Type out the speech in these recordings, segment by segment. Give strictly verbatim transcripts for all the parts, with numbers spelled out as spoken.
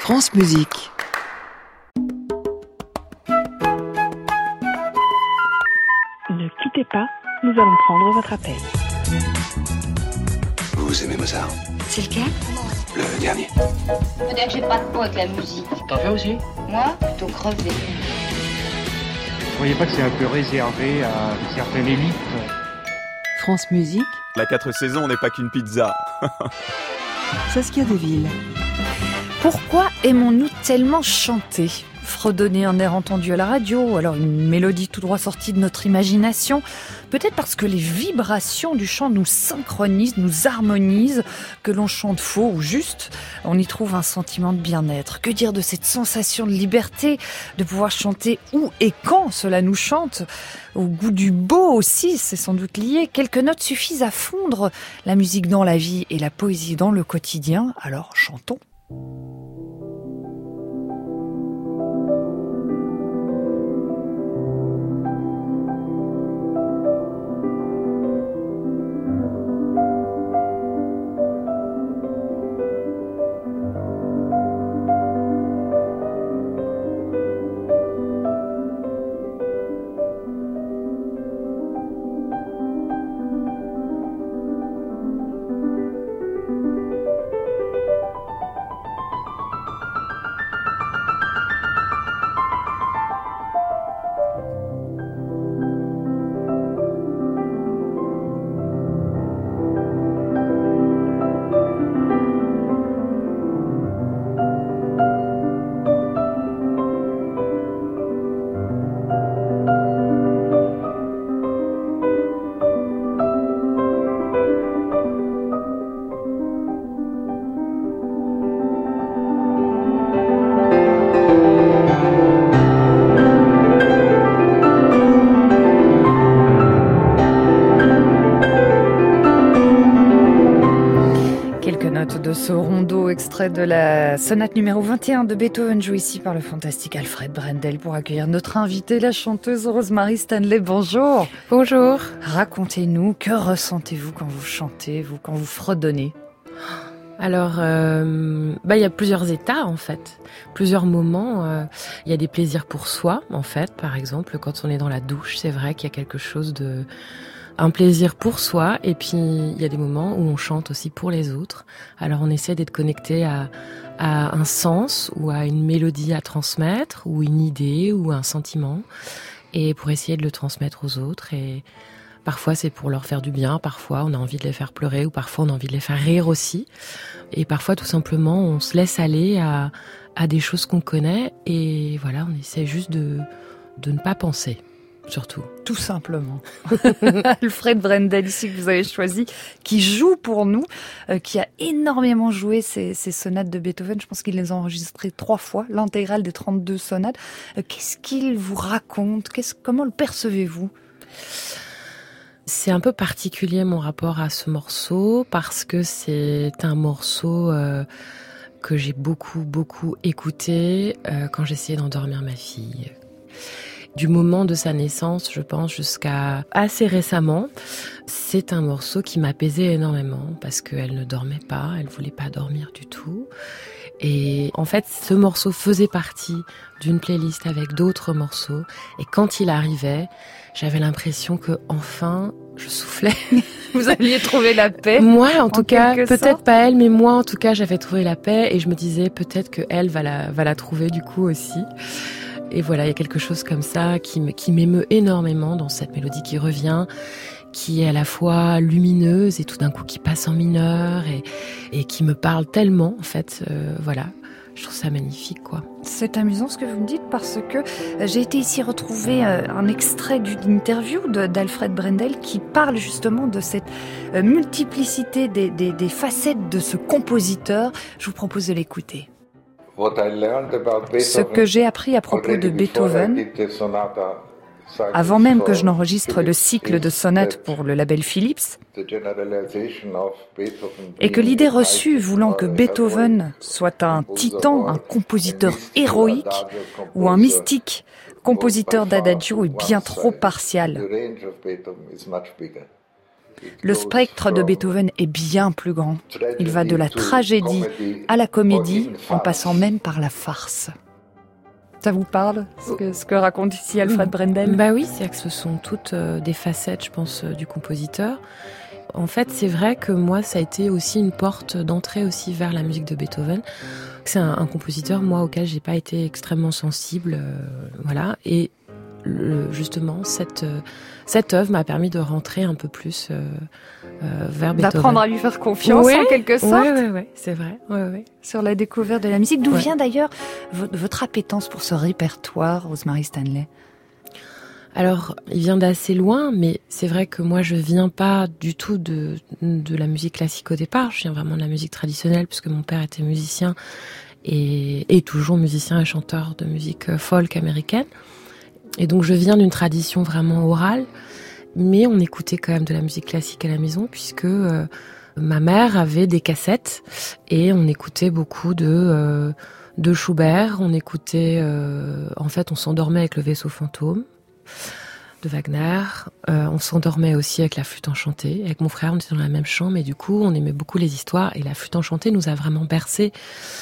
France Musique. Ne quittez pas, nous allons prendre votre appel. Vous aimez Mozart? C'est lequel? Le dernier. Faut dire que j'ai pas de peau avec la musique. T'en fais aussi? Moi, plutôt crevé. Vous croyez pas que c'est un peu réservé à une certaine élite? France Musique. La quatre saisons n'est pas qu'une pizza. Saskia Deville. Pourquoi aimons-nous tellement chanter ? Fredonner un air entendu à la radio, alors une mélodie tout droit sortie de notre imagination. Peut-être parce que les vibrations du chant nous synchronisent, nous harmonisent, que l'on chante faux ou juste, on y trouve un sentiment de bien-être. Que dire de cette sensation de liberté, de pouvoir chanter où et quand cela nous chante ? Au goût du beau aussi, c'est sans doute lié. Quelques notes suffisent à fondre la musique dans la vie et la poésie dans le quotidien, alors chantons. De ce rondo extrait de la sonate numéro vingt et un de Beethoven, joué ici par le fantastique Alfred Brendel pour accueillir notre invitée, la chanteuse Rosemary Stanley. Bonjour. Bonjour. Racontez-nous, que ressentez-vous quand vous chantez, vous, quand vous fredonnez ? Alors, euh, bah, il y a plusieurs états, en fait. Plusieurs moments. Euh, il y a des plaisirs pour soi, en fait. Par exemple, quand on est dans la douche, c'est vrai qu'il y a quelque chose de... un plaisir pour soi, et puis il y a des moments où on chante aussi pour les autres. Alors on essaie d'être connecté à, à un sens ou à une mélodie à transmettre, ou une idée ou un sentiment, et pour essayer de le transmettre aux autres. Et parfois c'est pour leur faire du bien, parfois on a envie de les faire pleurer, ou parfois on a envie de les faire rire aussi. Et parfois tout simplement on se laisse aller à, à des choses qu'on connaît, et voilà, on essaie juste de, de ne pas penser. Surtout. Tout simplement. Alfred Brendel, ici, que vous avez choisi, qui joue pour nous, euh, qui a énormément joué ces, ces sonates de Beethoven. Je pense qu'il les a enregistrées trois fois, l'intégrale des trente-deux sonates. Euh, qu'est-ce qu'il vous raconte ? Qu'est-ce, comment le percevez-vous ? C'est un peu particulier mon rapport à ce morceau, parce que c'est un morceau euh, que j'ai beaucoup, beaucoup écouté euh, quand j'essayais d'endormir ma fille. Du moment de sa naissance, je pense, jusqu'à assez récemment, c'est un morceau qui m'apaisait énormément parce qu'elle ne dormait pas, elle voulait pas dormir du tout. Et en fait, ce morceau faisait partie d'une playlist avec d'autres morceaux. Et quand il arrivait, j'avais l'impression que enfin, je soufflais. Vous alliez trouver la paix. Moi, en tout en cas, peut-être sorte. pas elle, mais moi, en tout cas, j'avais trouvé la paix et je me disais peut-être que elle va la, va la trouver du coup aussi. Et voilà, il y a quelque chose comme ça qui, me, qui m'émeut énormément dans cette mélodie qui revient, qui est à la fois lumineuse et tout d'un coup qui passe en mineur et, et qui me parle tellement, en fait. Euh, voilà, je trouve ça magnifique, quoi. C'est amusant ce que vous me dites parce que j'ai été ici retrouver un extrait d'une interview de, d'Alfred Brendel qui parle justement de cette multiplicité des, des, des facettes de ce compositeur. Je vous propose de l'écouter. Ce que j'ai appris à propos de Beethoven, avant même que je n'enregistre le cycle de sonates pour le label Philips, est que l'idée reçue voulant que Beethoven soit un titan, un compositeur héroïque ou un mystique, compositeur d'adagio est bien trop partiale. Le spectre de Beethoven est bien plus grand. Il va de la tragédie à la comédie, en passant même par la farce. Ça vous parle, ce que, ce que raconte ici Alfred Brendel ? Bah oui, c'est que ce sont toutes euh, des facettes, je pense, euh, du compositeur. En fait, c'est vrai que moi, ça a été aussi une porte d'entrée aussi vers la musique de Beethoven. C'est un, un compositeur, moi, auquel j'ai pas été extrêmement sensible, euh, voilà. Et le, justement, cette euh, cette œuvre m'a permis de rentrer un peu plus euh, euh, vers Beethoven. D'apprendre à lui faire confiance, ouais, en quelque sorte. Oui, oui, oui, c'est vrai. Ouais, ouais. Sur la découverte de la musique. D'où ouais. vient d'ailleurs votre, votre appétence pour ce répertoire, Rosemary Stanley ? Alors, il vient d'assez loin, mais c'est vrai que moi, je viens pas du tout de, de la musique classique au départ. Je viens vraiment de la musique traditionnelle, puisque mon père était musicien et, et toujours musicien et chanteur de musique folk américaine. Et donc, je viens d'une tradition vraiment orale, mais on écoutait quand même de la musique classique à la maison, puisque euh, ma mère avait des cassettes et on écoutait beaucoup de... Euh, de Schubert. On écoutait... Euh, en fait, on s'endormait avec le Vaisseau fantôme de Wagner. Euh, on s'endormait aussi avec la flûte enchantée. Avec mon frère, on était dans la même chambre et du coup, on aimait beaucoup les histoires et la flûte enchantée nous a vraiment bercés.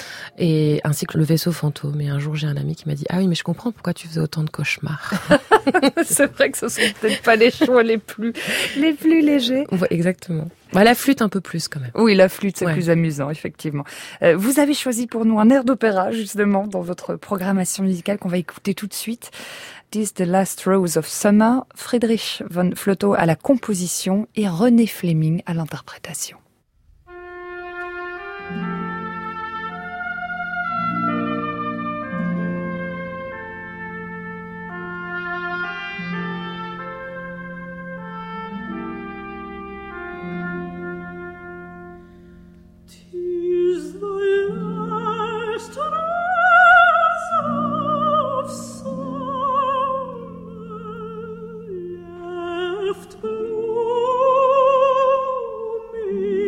Et ainsi que le Vaisseau fantôme. Et un jour, j'ai un ami qui m'a dit « Ah oui, mais je comprends pourquoi tu faisais autant de cauchemars. » C'est vrai que ce sont peut-être pas les choix les plus, les plus légers. Ouais, exactement. Bah, la flûte un peu plus quand même. Oui, la flûte, c'est ouais. plus amusant, effectivement. Euh, vous avez choisi pour nous un air d'opéra, justement, dans votre programmation musicale qu'on va écouter tout de suite. This the Last Rose of Summer, Friedrich von Flotow à la composition et René Fleming à l'interprétation. Left blooming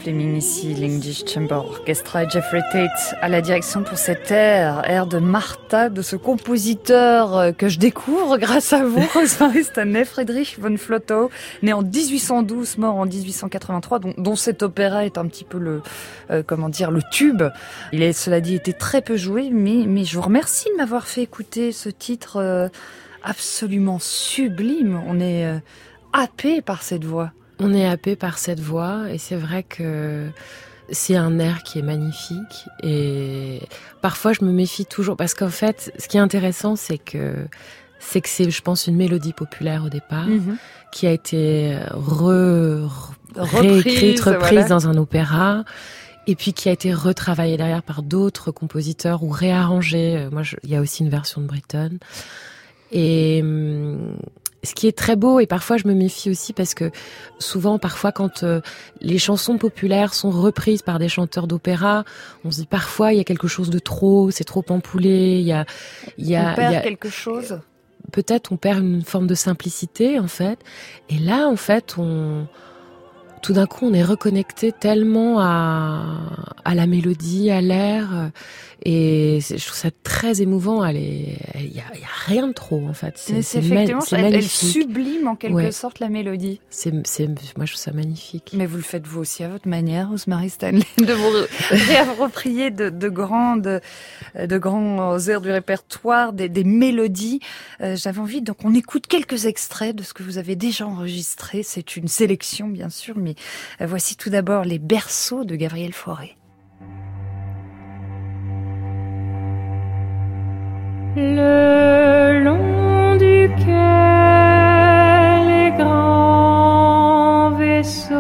Fleming ici, l'English Chamber Orchestra et Jeffrey Tate à la direction pour cet air, air de Martha, de ce compositeur que je découvre grâce à vous, Rosemary Stanley, Friedrich von Flotow, né en dix-huit cent douze, mort en dix-huit cent quatre-vingt-trois, dont, dont cet opéra est un petit peu le, euh, comment dire, le tube. Il a, cela dit, été très peu joué, mais, mais je vous remercie de m'avoir fait écouter ce titre euh, absolument sublime. On est euh, happé par cette voix. On est happé par cette voix et c'est vrai que c'est un air qui est magnifique et parfois je me méfie toujours parce qu'en fait, ce qui est intéressant, c'est que c'est que c'est, je pense, une mélodie populaire au départ mm-hmm. qui a été re, re, réécrite, reprise voilà. dans un opéra et puis qui a été retravaillée derrière par d'autres compositeurs ou réarrangée. Moi, je, il y a aussi une version de Britten et hum, ce qui est très beau, et parfois je me méfie aussi parce que souvent, parfois quand euh, les chansons populaires sont reprises par des chanteurs d'opéra, on se dit parfois il y a quelque chose de trop, c'est trop empoulé, il y a, il y a, on perd il y a, quelque chose. Peut-être on perd une forme de simplicité en fait, et là en fait on, tout d'un coup on est reconnecté tellement à, à la mélodie, à l'air. Et je trouve ça très émouvant. Il y, y a rien de trop, en fait. C'est, c'est, effectivement, ma- c'est elle, magnifique. Elle sublime en quelque ouais. sorte la mélodie. C'est, c'est, moi, je trouve ça magnifique. Mais vous le faites vous aussi à votre manière, Rosemary Stanley, de vous réapproprier de, de grandes, de grands airs du répertoire, des, des mélodies. Euh, j'avais envie, donc on écoute quelques extraits de ce que vous avez déjà enregistré. C'est une sélection, bien sûr, mais euh, voici tout d'abord les berceaux de Gabriel Fauré. Le long duquel les grands vaisseaux,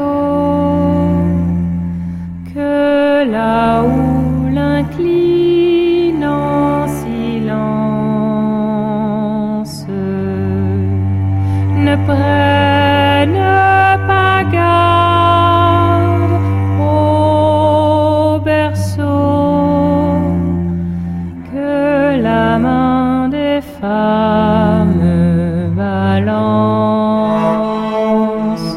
que là-haut l'incline en silence, ne prennent pas garde au berceau, que la main femme balance.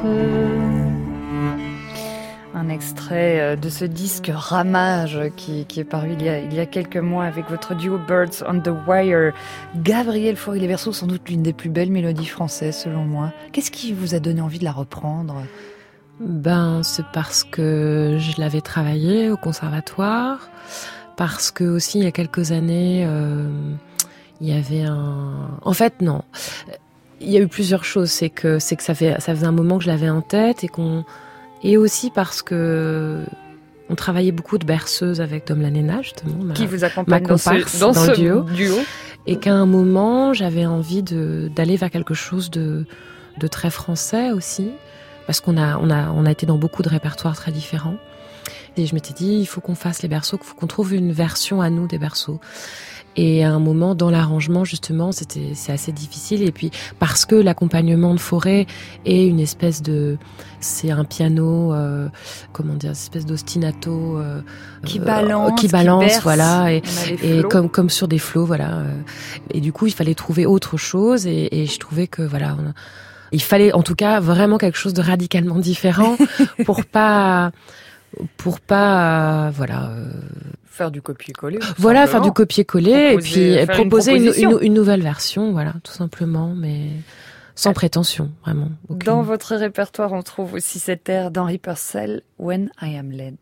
Un extrait de ce disque Ramage qui, qui est paru il y, a, il y a quelques mois avec votre duo Birds on the Wire. Gabriel Fauré, les berceaux, sans doute l'une des plus belles mélodies françaises selon moi. Qu'est-ce qui vous a donné envie de la reprendre ? Ben, c'est parce que je l'avais travaillée au conservatoire, parce que aussi il y a quelques années... Euh, il y avait un... En fait, non. Il y a eu plusieurs choses. C'est que, c'est que ça, fait, ça faisait un moment que je l'avais en tête et qu'on... Et aussi parce que on travaillait beaucoup de berceuses avec Dom Lanena, justement. Ma, qui vous accompagne ma comparse dans ce, dans dans ce le duo. duo. Et qu'à un moment, j'avais envie de, d'aller vers quelque chose de, de très français aussi. Parce qu'on a, on a, on a été dans beaucoup de répertoires très différents. Et je m'étais dit, il faut qu'on fasse les berceaux, qu'il faut qu'on trouve une version à nous des berceaux. Et à un moment, dans l'arrangement, justement, c'était, c'est assez difficile. Et puis, parce que l'accompagnement de Fauré est une espèce de... C'est un piano, euh, comment dire, une espèce d'ostinato... Euh, qui balance, euh, qui balance, qui berce, voilà. Et, et comme, comme sur des flots, voilà. Et du coup, il fallait trouver autre chose. Et, et je trouvais que, voilà... On a, il fallait, en tout cas, vraiment quelque chose de radicalement différent pour pas... Pour pas... Euh, voilà... Euh, faire du copier-coller. Voilà, simplement. faire du copier-coller proposer, et puis proposer une, une, une, une nouvelle version, voilà, tout simplement, mais sans prétention, vraiment. Aucune. Dans votre répertoire, on trouve aussi cet air d'Henri Purcell, When I Am Led.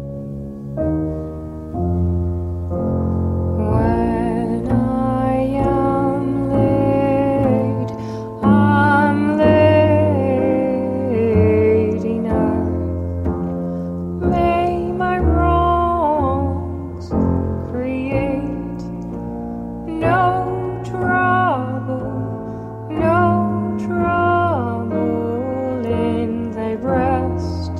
When I am led, I'm led enough. May my wrongs create no trouble, no trouble in thy breast.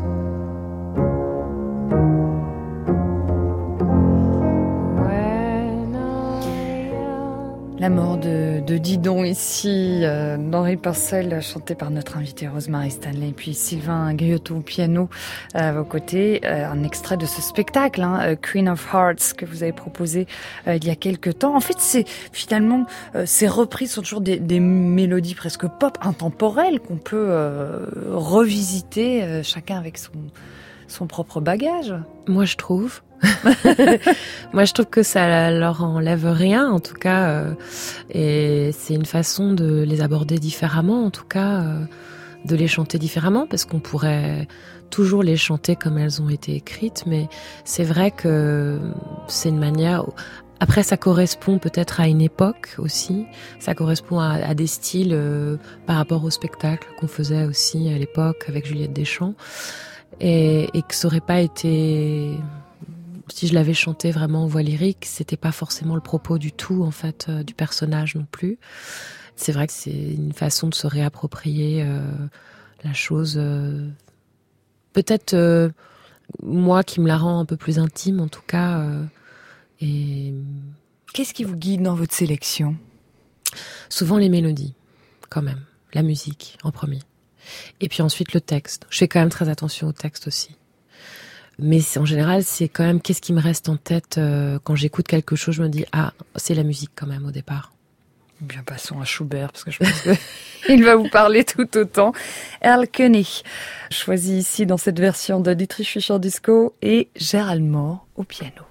La mort de, de Didon ici, euh, d'Henri Purcell, chanté par notre invité Rosemary Stanley, et puis Sylvain Griotto au piano euh, à vos côtés. Euh, un extrait de ce spectacle, hein, Queen of Hearts, que vous avez proposé euh, il y a quelques temps. En fait, c'est finalement euh, ces reprises sont toujours des, des mélodies presque pop intemporelles qu'on peut euh, revisiter, euh, chacun avec son son propre bagage. Moi, je trouve. Moi, je trouve que ça leur enlève rien, en tout cas. Euh, et c'est une façon de les aborder différemment, en tout cas, euh, de les chanter différemment, parce qu'on pourrait toujours les chanter comme elles ont été écrites, mais c'est vrai que c'est une manière... Après, ça correspond peut-être à une époque aussi. Ça correspond à, à des styles euh, par rapport au spectacle qu'on faisait aussi à l'époque avec Juliette Deschamps. Et, et que ça aurait pas été... Si je l'avais chanté vraiment en voix lyrique, c'était pas forcément le propos du tout, en fait, euh, du personnage non plus. C'est vrai que c'est une façon de se réapproprier euh, la chose. Euh, peut-être euh, moi qui me la rend un peu plus intime, en tout cas... Euh, Et qu'est-ce qui vous guide dans votre sélection ? Souvent les mélodies, quand même. La musique, en premier. Et puis ensuite le texte. Je fais quand même très attention au texte aussi. Mais en général, c'est quand même qu'est-ce qui me reste en tête euh, quand j'écoute quelque chose, je me dis, ah, c'est la musique quand même au départ. Bien, passons à Schubert, parce que je pense qu'il va vous parler tout autant. Erlkönig, choisi ici dans cette version de Dietrich Fischer-Dieskau, et Gérald Mohr au piano.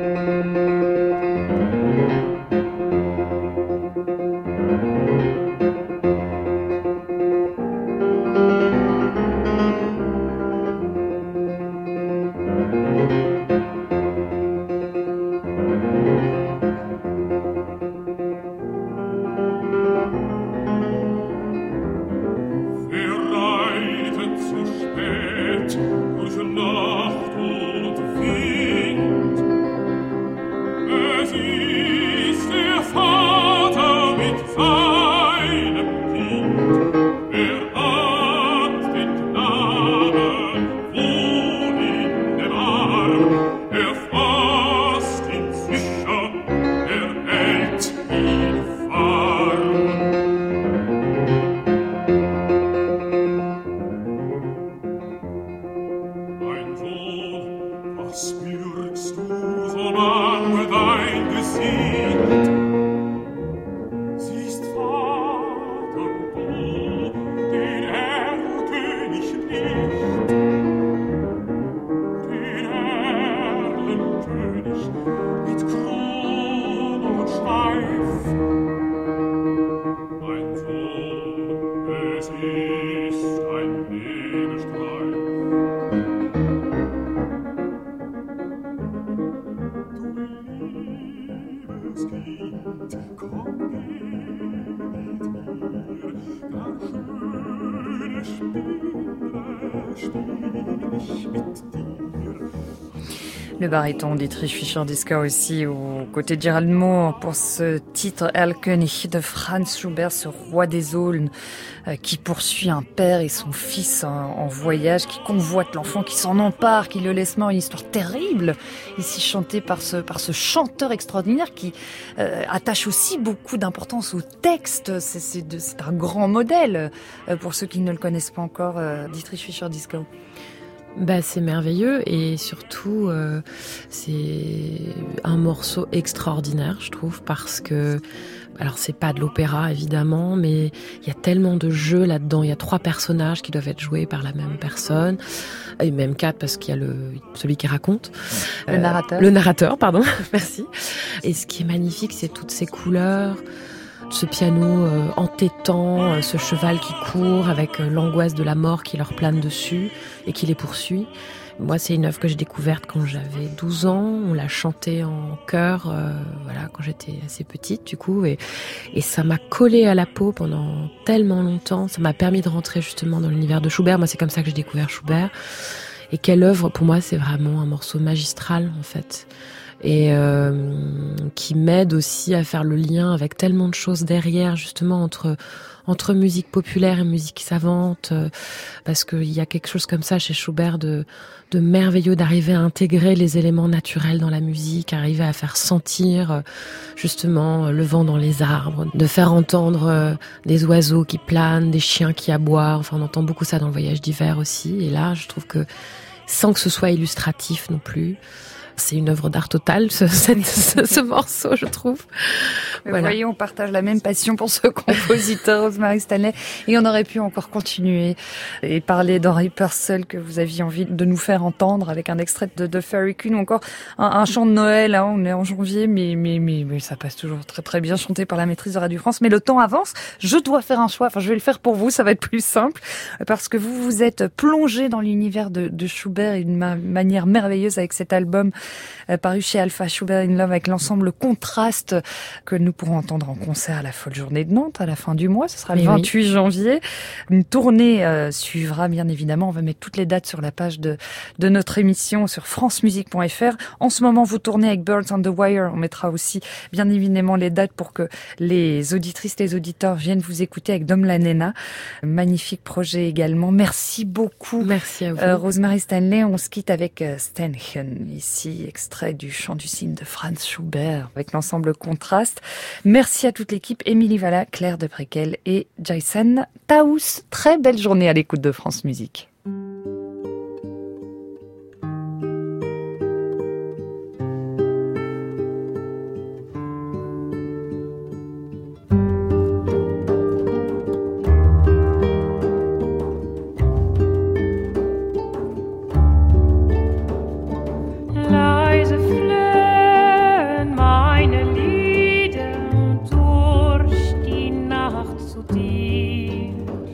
Le baryton Dietrich Fischer-Dieskau aussi aux côtés de Gérald Mohr pour ce titre Erlkönig de Franz Schubert, ce roi des aulnes euh, qui poursuit un père et son fils en, en voyage, qui convoite l'enfant, qui s'en empare, qui le laisse mort. Une histoire terrible ici chantée par ce, par ce chanteur extraordinaire qui euh, attache aussi beaucoup d'importance au texte. C'est, c'est, de, c'est un grand modèle euh, pour ceux qui ne le connaissent pas encore, euh, Dietrich Fischer-Dieskau. Bah, c'est merveilleux et surtout euh, c'est un morceau extraordinaire, je trouve, parce que alors c'est pas de l'opéra évidemment, mais il y a tellement de jeux là-dedans. Il y a trois personnages qui doivent être joués par la même personne, et même quatre parce qu'il y a le celui qui raconte, le euh, narrateur. Le narrateur, pardon, merci. Et ce qui est magnifique, c'est toutes ces couleurs. Ce piano euh, entêtant, euh, ce cheval qui court avec euh, l'angoisse de la mort qui leur plane dessus et qui les poursuit. Moi, c'est une œuvre que j'ai découverte quand j'avais douze ans. On l'a chantée en chœur, euh, voilà, quand j'étais assez petite, du coup, et, et ça m'a collé à la peau pendant tellement longtemps. Ça m'a permis de rentrer justement dans l'univers de Schubert. Moi, c'est comme ça que j'ai découvert Schubert. Et quelle œuvre, pour moi, c'est vraiment un morceau magistral, en fait. Et euh, qui m'aide aussi à faire le lien avec tellement de choses derrière, justement, entre entre musique populaire et musique savante, euh, parce qu'il y a quelque chose comme ça chez Schubert de, de merveilleux, d'arriver à intégrer les éléments naturels dans la musique, arriver à faire sentir euh, justement le vent dans les arbres, de faire entendre euh, des oiseaux qui planent, des chiens qui aboient. Enfin, on entend beaucoup ça dans le Voyage d'hiver aussi. Et là, je trouve que sans que ce soit illustratif non plus, C'est une œuvre d'art totale, ce, cette, ce, ce morceau, je trouve. Vous Voilà. voyez, on partage la même passion pour ce compositeur, Rosemary Stanley. Et on aurait pu encore continuer et parler d'Henry Purcell que vous aviez envie de nous faire entendre avec un extrait de, de Fairy Queen ou encore un, un chant de Noël. Hein, on est en janvier, mais, mais, mais, mais ça passe toujours très très bien chanté par la maîtrise de Radio France. Mais le temps avance. Je dois faire un choix. Enfin, je vais le faire pour vous. Ça va être plus simple parce que vous vous êtes plongé dans l'univers de, de Schubert d'une ma- manière merveilleuse avec cet album euh, paru chez Alpha, Schubert in Love, avec l'ensemble Contraste que nous pourrons entendre en concert à la Folle Journée de Nantes à la fin du mois. Ce sera le Mais vingt-huit janvier. Une tournée euh, suivra, bien évidemment. On va mettre toutes les dates sur la page de, de notre émission sur francemusique point f r. En ce moment, vous tournez avec Birds on the Wire. On mettra aussi, bien évidemment, les dates pour que les auditrices, les auditeurs viennent vous écouter avec Dom la Nena. Magnifique projet également. Merci beaucoup. Merci à vous. Euh, Rosemary Stanley, on se quitte avec euh, Ständchen, ici, extrait du chant du cygne de Franz Schubert, avec l'ensemble Contraste. Merci à toute l'équipe, Émilie Valla, Claire de Préquel et Jason Taous. Très belle journée à l'écoute de France Musique. Leise flöhen meine Lieder durch die Nacht zu dir.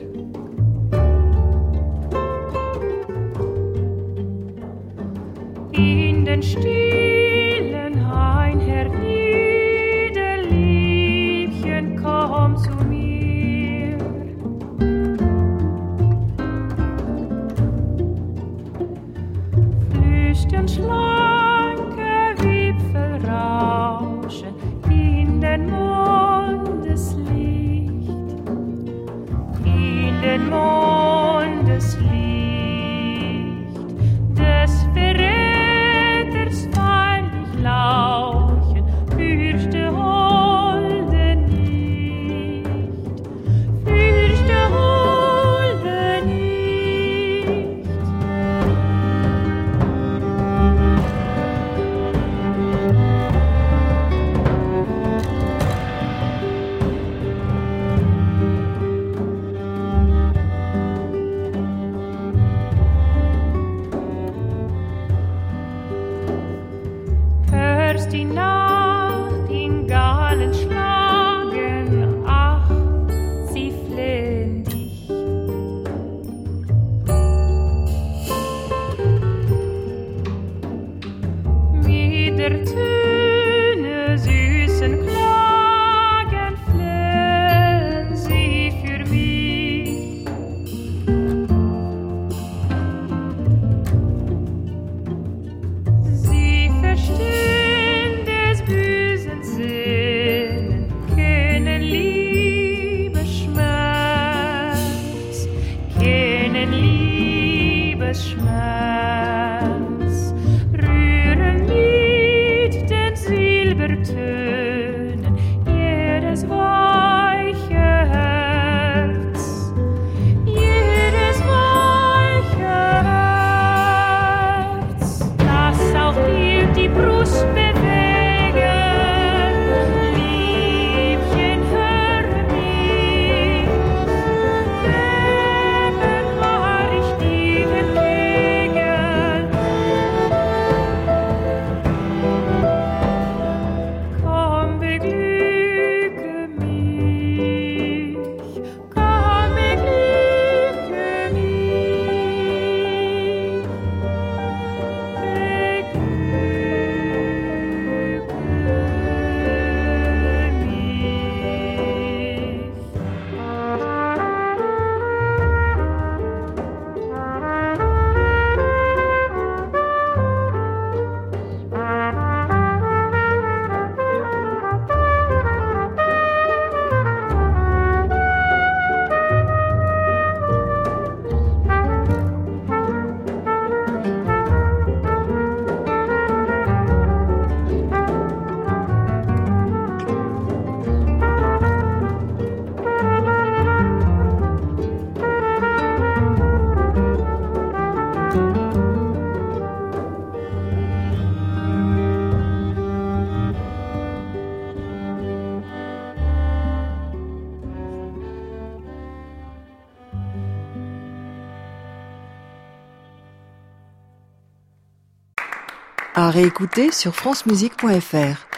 In den stillen Hain hernieder, Liebchen, komm zu mir. Flüstern schlanke Wipfel rauschen in den Mondeslicht, in den Mondeslicht des Verräters feindlich lauchen, fürchte holde nicht, fürchte holde nicht. Hörst die Nacht in Gallen schlagen, ach, sie flehen dich. Mit der Töne süßen Klagen flehen sie für mich. Sie verstehen des bösen Sinnen, kennen Liebesschmerz, kennen Liebesschmerz, rühren mit den Silbertönen jedes weiche Herz, jedes weiche Herz. Lass auch dir die Brust bewegen, Liebchen, höre mich. Eben war ich dir entgegen. Komm, beglücke mich, komm, beglücke mich. À réécouter sur francemusique point f r.